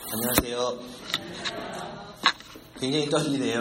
안녕하세요. 굉장히 떨리네요.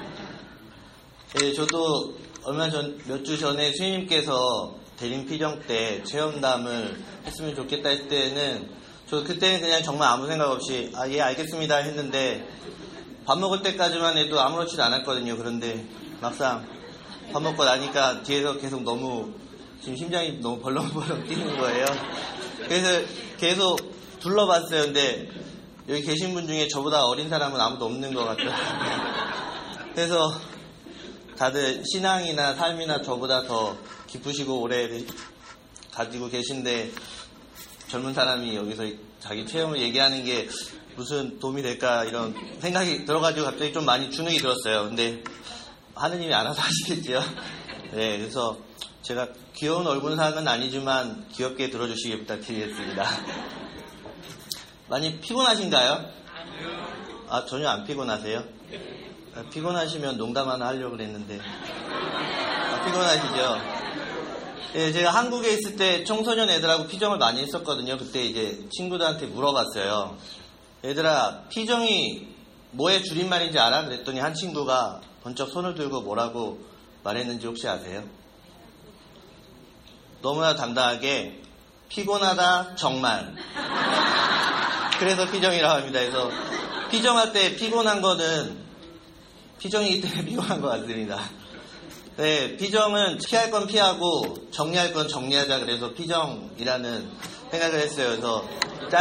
네, 저도 몇 주 전에 스님께서 대림 피정 때 체험담을 했으면 좋겠다 했을 때는 저 그때는 그냥 정말 아무 생각 없이 예 알겠습니다 했는데 밥 먹을 때까지만 해도 아무렇지도 않았거든요. 그런데 막상 밥 먹고 나니까 뒤에서 계속 지금 심장이 너무 벌렁벌렁 뛰는 거예요. 그래서 계속 둘러봤어요. 근데 여기 계신 분 중에 저보다 어린 사람은 아무도 없는 것 같아요. 그래서 다들 신앙이나 삶이나 저보다 더 깊으시고 오래 가지고 계신데 젊은 사람이 여기서 자기 체험을 얘기하는 게 무슨 도움이 될까 이런 생각이 들어가지고 갑자기 좀 많이 주눅이 들었어요. 근데 하느님이 알아서 하시겠죠. 네, 그래서 제가 귀여운 얼굴상은 아니지만 귀엽게 들어주시기 부탁드리겠습니다. 많이 피곤하신가요? 전혀 안 피곤하세요? 피곤하시면 농담 하나 하려고 그랬는데 피곤하시죠? 예, 제가 한국에 있을 때 청소년 애들하고 피정을 많이 했었거든요. 그때 이제 친구들한테 물어봤어요. 얘들아, 피정이 뭐의 줄임말인지 알아? 그랬더니 한 친구가 번쩍 손을 들고 뭐라고 말했는지 혹시 아세요? 너무나 당당하게 피곤하다 정말. 그래서 피정이라고 합니다. 그래서 피정할 때 피곤한 거는 피정이기 때문에 피곤한 것 같습니다. 네, 피정은 피할 건 피하고 정리할 건 정리하자. 그래서 피정이라는 생각을 했어요. 그래서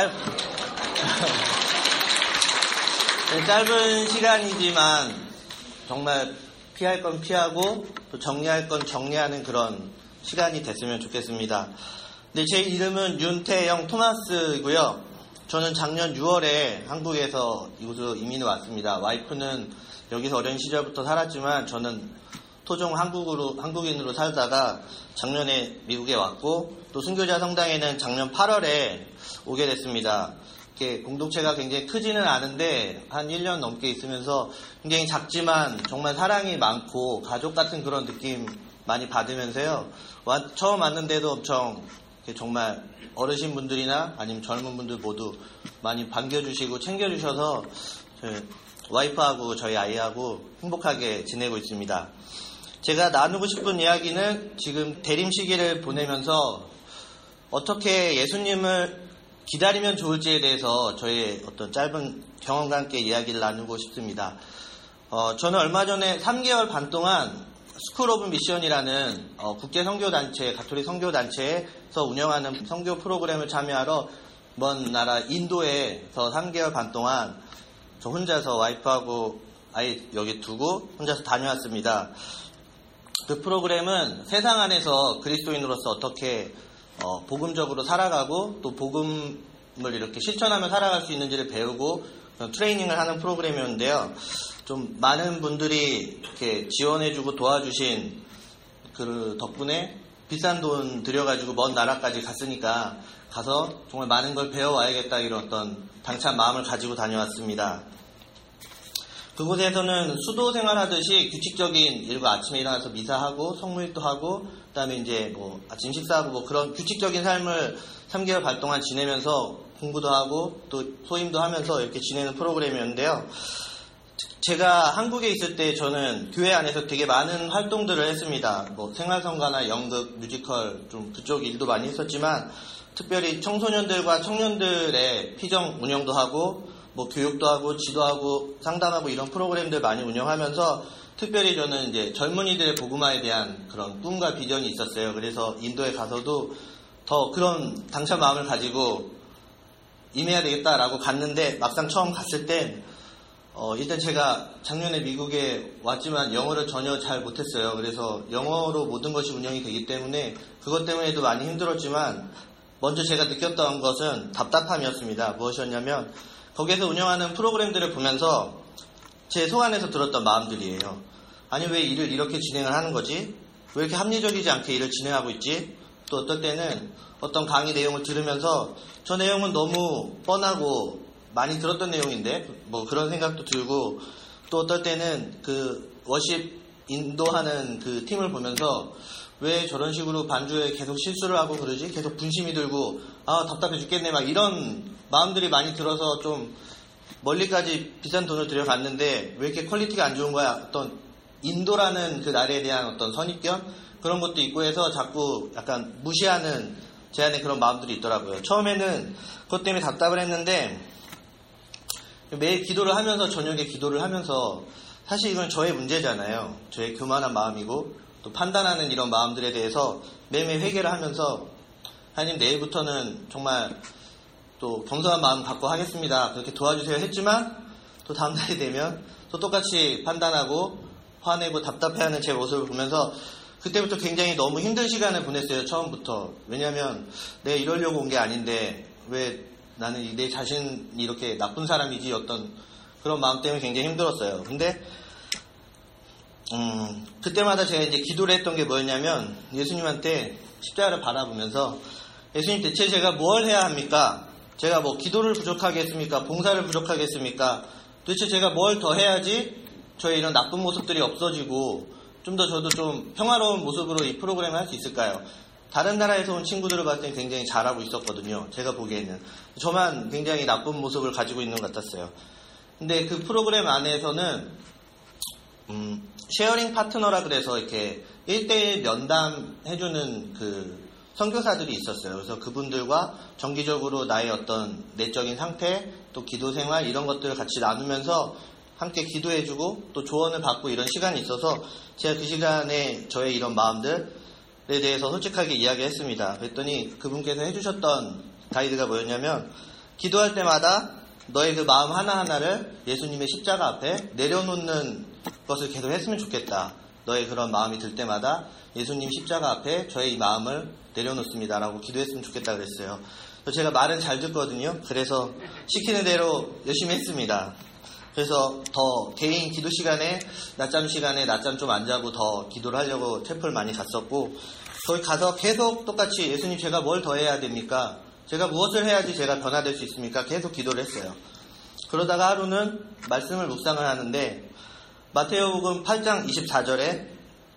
짧은 시간이지만 정말 피할 건 피하고 또 정리할 건 정리하는 그런 시간이 됐으면 좋겠습니다. 네, 제 이름은 윤태영 토마스이고요. 저는 작년 6월에 한국에서 이곳으로 이민을 왔습니다. 와이프는 여기서 어린 시절부터 살았지만 저는 토종 한국인으로 살다가 작년에 미국에 왔고 또 순교자 성당에는 작년 8월에 오게 됐습니다. 이렇게 공동체가 굉장히 크지는 않은데 한 1년 넘게 있으면서 굉장히 작지만 정말 사랑이 많고 가족 같은 그런 느낌 많이 받으면서요. 처음 왔는데도 엄청 정말 어르신분들이나 아니면 젊은 분들 모두 많이 반겨주시고 챙겨주셔서 와이프하고 저희 아이하고 행복하게 지내고 있습니다. 제가 나누고 싶은 이야기는 지금 대림 시기를 보내면서 어떻게 예수님을 기다리면 좋을지에 대해서 저의 어떤 짧은 경험과 함께 이야기를 나누고 싶습니다. 저는 얼마 전에 3개월 반 동안 스쿨 오브 미션이라는 국제 선교단체, 가톨릭 선교단체에서 운영하는 선교 프로그램을 참여하러 먼 나라 인도에서 3개월 반 동안 저 혼자서 와이프하고 아이 여기 두고 혼자서 다녀왔습니다. 그 프로그램은 세상 안에서 그리스도인으로서 어떻게 복음적으로 살아가고 또 복음을 이렇게 실천하며 살아갈 수 있는지를 배우고 트레이닝을 하는 프로그램이었는데요. 좀 많은 분들이 이렇게 지원해주고 도와주신 그 덕분에 비싼 돈 들여가지고 먼 나라까지 갔으니까 가서 정말 많은 걸 배워와야겠다 이런 어떤 당찬 마음을 가지고 다녀왔습니다. 그곳에서는 수도 생활하듯이 규칙적인 일과 아침에 일어나서 미사하고 성물도 하고 그다음에 이제 아침 식사하고 그런 규칙적인 삶을 3개월 반 동안 지내면서 공부도 하고 또 소임도 하면서 이렇게 지내는 프로그램이었는데요. 제가 한국에 있을 때 저는 교회 안에서 되게 많은 활동들을 했습니다. 생활성가나 연극, 뮤지컬 좀 그쪽 일도 많이 했었지만 특별히 청소년들과 청년들의 피정 운영도 하고 교육도 하고 지도하고 상담하고 이런 프로그램들 많이 운영하면서 특별히 저는 이제 젊은이들의 복음화에 대한 그런 꿈과 비전이 있었어요. 그래서 인도에 가서도 더 그런 당찬 마음을 가지고 임해야 되겠다라고 갔는데 막상 처음 갔을 땐 일단 제가 작년에 미국에 왔지만 영어를 전혀 잘 못했어요. 그래서 영어로 모든 것이 운영이 되기 때문에 그것 때문에도 많이 힘들었지만 먼저 제가 느꼈던 것은 답답함이었습니다. 무엇이었냐면 거기에서 운영하는 프로그램들을 보면서 제 속 안에서 들었던 마음들이에요. 아니 왜 일을 이렇게 진행을 하는 거지? 왜 이렇게 합리적이지 않게 일을 진행하고 있지? 또 어떨 때는 어떤 강의 내용을 들으면서 저 내용은 너무 뻔하고 많이 들었던 내용인데 그런 생각도 들고 또 어떨 때는 그 워십 인도하는 그 팀을 보면서 왜 저런 식으로 반주에 계속 실수를 하고 그러지? 계속 분심이 들고 답답해 죽겠네 막 이런 마음들이 많이 들어서 좀 멀리까지 비싼 돈을 들여갔는데 왜 이렇게 퀄리티가 안 좋은 거야? 어떤 인도라는 그 나라에 대한 어떤 선입견 그런 것도 있고 해서 자꾸 약간 무시하는 제 안에 그런 마음들이 있더라고요. 처음에는 그것 때문에 답답을 했는데 매일 기도를 하면서 저녁에 기도를 하면서 사실 이건 저의 문제잖아요. 저의 교만한 마음이고 또 판단하는 이런 마음들에 대해서 매일매일 회개를 하면서 하나님 내일부터는 정말 또 겸손한 마음 갖고 하겠습니다. 그렇게 도와주세요 했지만 또 다음날이 되면 또 똑같이 판단하고 화내고 답답해하는 제 모습을 보면서 그때부터 굉장히 너무 힘든 시간을 보냈어요. 처음부터. 왜냐하면 내가 이러려고 온 게 아닌데 왜 나는 내 자신이 이렇게 나쁜 사람이지 어떤 그런 마음 때문에 굉장히 힘들었어요. 근데 그때마다 제가 이제 기도를 했던 게 뭐였냐면 예수님한테 십자가를 바라보면서 예수님 대체 제가 뭘 해야 합니까? 제가 뭐 기도를 부족하게 했습니까? 봉사를 부족하게 했습니까? 도대체 제가 뭘 더 해야지 저의 이런 나쁜 모습들이 없어지고 좀 더 저도 좀 평화로운 모습으로 이 프로그램을 할 수 있을까요? 다른 나라에서 온 친구들을 봤을 때 굉장히 잘하고 있었거든요. 제가 보기에는. 저만 굉장히 나쁜 모습을 가지고 있는 것 같았어요. 근데 그 프로그램 안에서는 쉐어링 파트너라 그래서 이렇게 1대1 면담해주는 그 선교사들이 있었어요. 그래서 그분들과 정기적으로 나의 어떤 내적인 상태, 또 기도 생활 이런 것들을 같이 나누면서 함께 기도해주고 또 조언을 받고 이런 시간이 있어서 제가 그 시간에 저의 이런 마음들에 대해서 솔직하게 이야기했습니다. 그랬더니 그분께서 해주셨던 가이드가 뭐였냐면 기도할 때마다 너의 그 마음 하나하나를 예수님의 십자가 앞에 내려놓는 것을 계속 했으면 좋겠다. 너의 그런 마음이 들 때마다 예수님 십자가 앞에 저의 이 마음을 내려놓습니다. 라고 기도했으면 좋겠다 그랬어요. 제가 말은 잘 듣거든요. 그래서 시키는 대로 열심히 했습니다. 그래서 더 개인 기도 시간에 낮잠 좀 안 자고 더 기도를 하려고 템플 많이 갔었고 거기 가서 계속 똑같이 예수님 제가 뭘 더 해야 됩니까? 제가 무엇을 해야지 제가 변화될 수 있습니까? 계속 기도를 했어요. 그러다가 하루는 말씀을 묵상을 하는데 마태복음 8장 24절에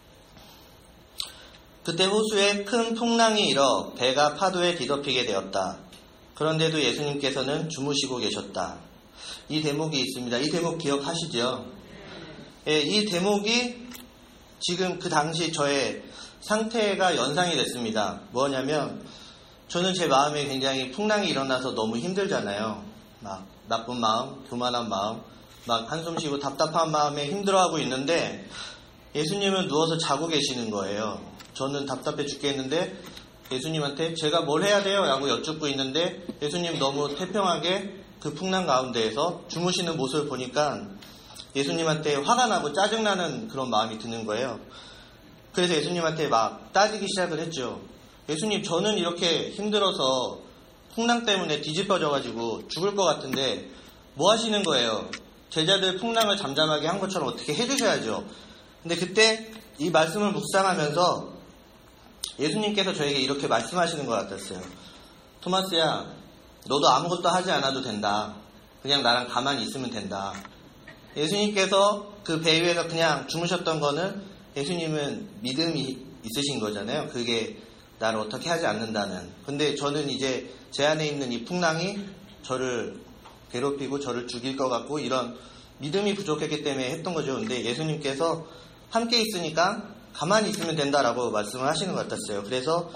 그때 호수에 큰 풍랑이 일어 배가 파도에 뒤덮이게 되었다. 그런데도 예수님께서는 주무시고 계셨다. 이 대목이 있습니다. 이 대목 기억하시죠? 예, 이 대목이 지금 그 당시 저의 상태가 연상이 됐습니다. 뭐냐면 저는 제 마음에 굉장히 풍랑이 일어나서 너무 힘들잖아요. 막 나쁜 마음, 교만한 마음, 막 한숨 쉬고 답답한 마음에 힘들어하고 있는데 예수님은 누워서 자고 계시는 거예요. 저는 답답해 죽겠는데 예수님한테 제가 뭘 해야 돼요? 라고 여쭙고 있는데 예수님 너무 태평하게 그 풍랑 가운데에서 주무시는 모습을 보니까 예수님한테 화가 나고 짜증나는 그런 마음이 드는 거예요. 그래서 예수님한테 막 따지기 시작을 했죠. 예수님 저는 이렇게 힘들어서 풍랑 때문에 뒤집어져가지고 죽을 것 같은데 뭐 하시는 거예요? 제자들 풍랑을 잠잠하게 한 것처럼 어떻게 해주셔야죠. 근데 그때 이 말씀을 묵상하면서 예수님께서 저에게 이렇게 말씀하시는 것 같았어요. 토마스야, 너도 아무것도 하지 않아도 된다. 그냥 나랑 가만히 있으면 된다. 예수님께서 그 배 위에서 그냥 주무셨던 거는 예수님은 믿음이 있으신 거잖아요. 그게 나를 어떻게 하지 않는다는. 근데 저는 이제 제 안에 있는 이 풍랑이 저를 괴롭히고 저를 죽일 것 같고 이런 믿음이 부족했기 때문에 했던 거죠. 근데 예수님께서 함께 있으니까 가만히 있으면 된다라고 말씀을 하시는 것 같았어요. 그래서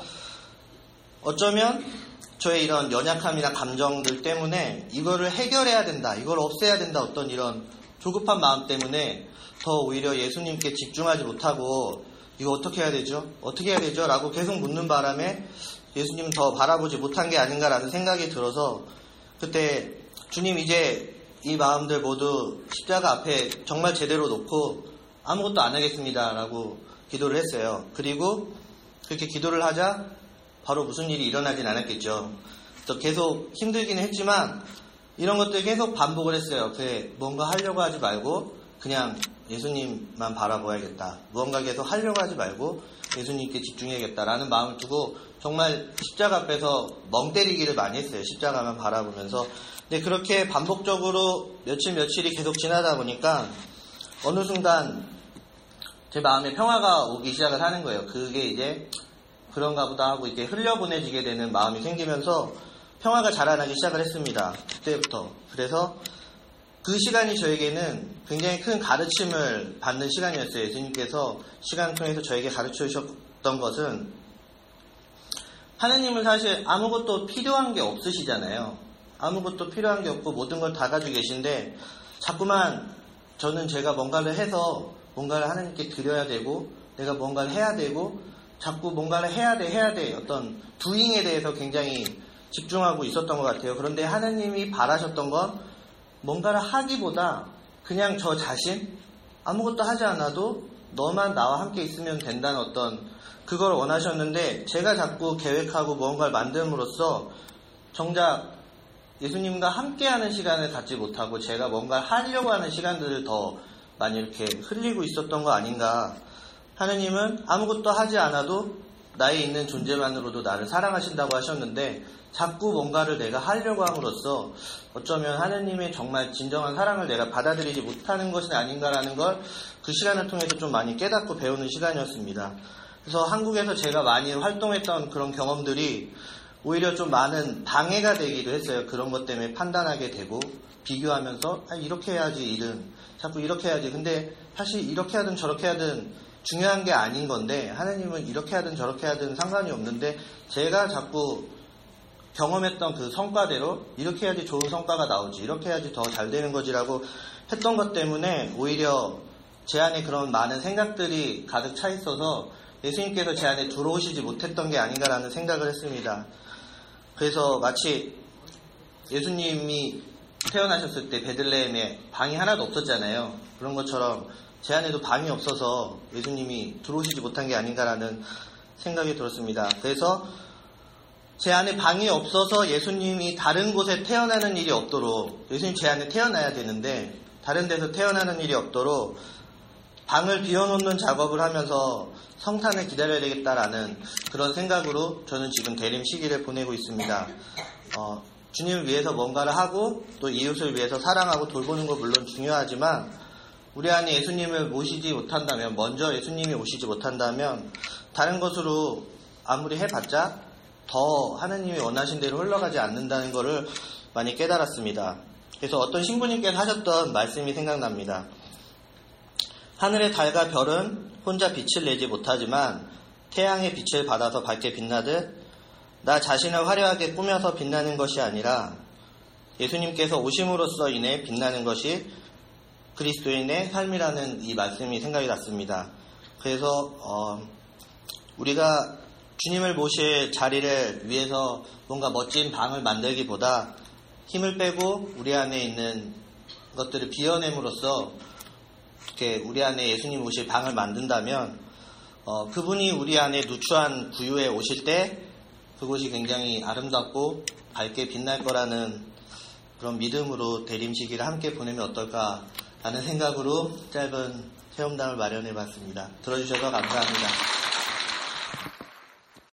어쩌면 저의 이런 연약함이나 감정들 때문에 이거를 해결해야 된다, 이걸 없애야 된다, 어떤 이런 조급한 마음 때문에 더 오히려 예수님께 집중하지 못하고 이거 어떻게 해야 되죠? 어떻게 해야 되죠? 라고 계속 묻는 바람에 예수님은 더 바라보지 못한 게 아닌가라는 생각이 들어서 그때 주님 이제 이 마음들 모두 십자가 앞에 정말 제대로 놓고 아무것도 안 하겠습니다 라고 기도를 했어요. 그리고 그렇게 기도를 하자 바로 무슨 일이 일어나진 않았겠죠. 그래서 계속 힘들기는 했지만 이런 것들 계속 반복을 했어요. 그래, 뭔가 하려고 하지 말고 그냥 예수님만 바라봐야겠다. 무언가 계속 하려고 하지 말고 예수님께 집중해야겠다라는 마음을 두고 정말 십자가 앞에서 멍 때리기를 많이 했어요. 십자가만 바라보면서. 근데 그렇게 반복적으로 며칠이 계속 지나다 보니까 어느 순간 제 마음에 평화가 오기 시작을 하는 거예요. 그게 이제 그런가 보다 하고 이렇게 흘려보내지게 되는 마음이 생기면서 평화가 자라나기 시작을 했습니다. 그때부터. 그래서 그 시간이 저에게는 굉장히 큰 가르침을 받는 시간이었어요. 예수님께서 시간을 통해서 저에게 가르쳐 주셨던 것은 하느님은 사실 아무것도 필요한 게 없으시잖아요. 아무것도 필요한 게 없고 모든 걸 다 가지고 계신데 자꾸만 저는 제가 뭔가를 해서 뭔가를 하나님께 드려야 되고 내가 뭔가를 해야 되고 자꾸 뭔가를 해야 돼 어떤 doing에 대해서 굉장히 집중하고 있었던 것 같아요. 그런데 하느님이 바라셨던 건 뭔가를 하기보다 그냥 저 자신 아무것도 하지 않아도 너만 나와 함께 있으면 된다는 어떤 그걸 원하셨는데 제가 자꾸 계획하고 무언가를 만듦으로써 정작 예수님과 함께하는 시간을 갖지 못하고 제가 뭔가를 하려고 하는 시간들을 더 많이 이렇게 흘리고 있었던 거 아닌가. 하느님은 아무것도 하지 않아도 나에 있는 존재만으로도 나를 사랑하신다고 하셨는데 자꾸 뭔가를 내가 하려고 함으로써 어쩌면 하느님의 정말 진정한 사랑을 내가 받아들이지 못하는 것이 아닌가라는 걸 그 시간을 통해서 좀 많이 깨닫고 배우는 시간이었습니다. 그래서 한국에서 제가 많이 활동했던 그런 경험들이 오히려 좀 많은 방해가 되기도 했어요. 그런 것 때문에 판단하게 되고 비교하면서 이렇게 해야지 일은 자꾸 이렇게 해야지. 근데 사실 이렇게 하든 저렇게 하든 중요한 게 아닌 건데 하느님은 이렇게 하든 저렇게 하든 상관이 없는데 제가 자꾸 경험했던 그 성과대로 이렇게 해야지 좋은 성과가 나오지 이렇게 해야지 더 잘 되는 거지라고 했던 것 때문에 오히려 제 안에 그런 많은 생각들이 가득 차 있어서 예수님께서 제 안에 들어오시지 못했던 게 아닌가라는 생각을 했습니다. 그래서 마치 예수님이 태어나셨을 때 베들레헴에 방이 하나도 없었잖아요. 그런 것처럼 제 안에도 방이 없어서 예수님이 들어오시지 못한 게 아닌가라는 생각이 들었습니다. 그래서 제 안에 방이 없어서 예수님이 다른 곳에 태어나는 일이 없도록 예수님 제 안에 태어나야 되는데 다른 데서 태어나는 일이 없도록 방을 비워놓는 작업을 하면서 성탄을 기다려야 되겠다라는 그런 생각으로 저는 지금 대림 시기를 보내고 있습니다. 주님을 위해서 뭔가를 하고 또 이웃을 위해서 사랑하고 돌보는 거 물론 중요하지만 우리 안에 예수님을 모시지 못한다면 먼저 예수님이 오시지 못한다면 다른 것으로 아무리 해봤자 더 하느님이 원하신 대로 흘러가지 않는다는 것을 많이 깨달았습니다. 그래서 어떤 신부님께서 하셨던 말씀이 생각납니다. 하늘의 달과 별은 혼자 빛을 내지 못하지만 태양의 빛을 받아서 밝게 빛나듯 나 자신을 화려하게 꾸며서 빛나는 것이 아니라 예수님께서 오심으로써 인해 빛나는 것이 그리스도인의 삶이라는 이 말씀이 생각이 났습니다. 그래서 우리가 주님을 모실 자리를 위해서 뭔가 멋진 방을 만들기보다 힘을 빼고 우리 안에 있는 것들을 비워냄으로써 이렇게 우리 안에 예수님 오실 방을 만든다면 그분이 우리 안에 누추한 구유에 오실 때 그곳이 굉장히 아름답고 밝게 빛날 거라는 그런 믿음으로 대림 시기를 함께 보내면 어떨까 하는 생각으로 짧은 체험담을 마련해 봤습니다. 들어주셔서 감사합니다.